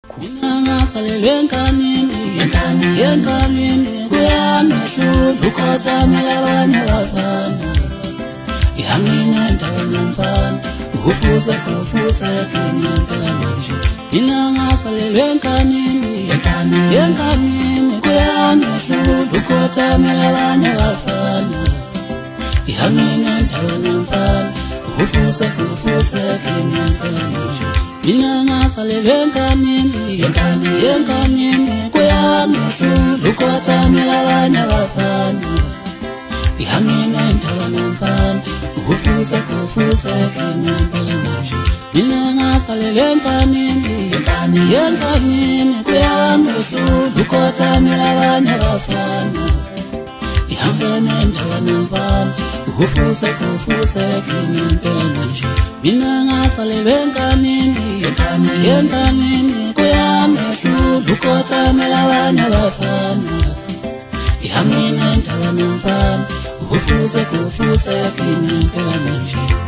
Ngasalelwe enkanini kuyangahlula ukhothame abanye abafana ihangine endaweni yomfana ufuze ngempela manje ngasalelwe enkanini kuyangahlula ukhothame abanye abafana ihangine endaweni yomfana ufuze ngempela manje ngasalelwe enkanini kuyangahlula ukhothame abanye abafana ihangine endaweni yomfana ufuze ngempela manje ngasalelwe enkanini kuyangahlula ukhothame abanye abafana ihangine endaweni yomfana ufuze ngempela manje ngasalelwe enkanini kuyangahlula ukhothame abanye abafana ihangine endaweni yomfana ufuze ngempela manje.